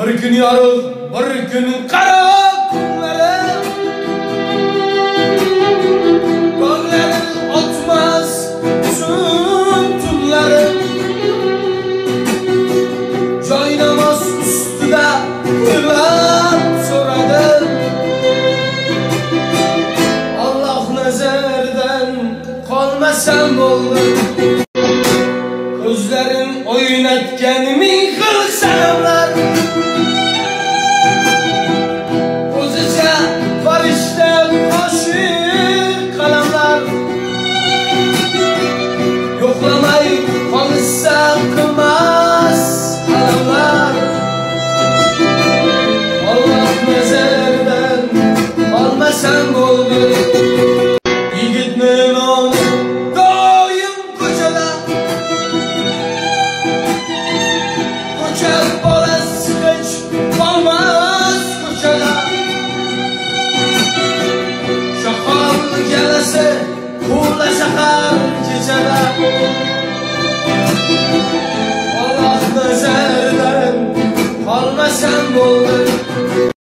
Bir gün yorug', bir gün qaro kunlarim, ko'nglim o'tmas uzun tunlarim, joynamoz ustida uylab so'radim, Alloh nazardan qolmasam bo'ldi. Ko'zlarim o'ynatgan ming xil sanamlar, o'zicha farishta qo'shiq qalamlar, yo'qlamay qolsa qilmas qalamlar, Alloh nazardan qolmasam bo'ldi. Yigitni noni doim ko'chada, ko'cha bolasi hech qolmas ko'chada, shahar galasi quvla shahar kechada, Alloh nazardan qolmasam bo'ldi.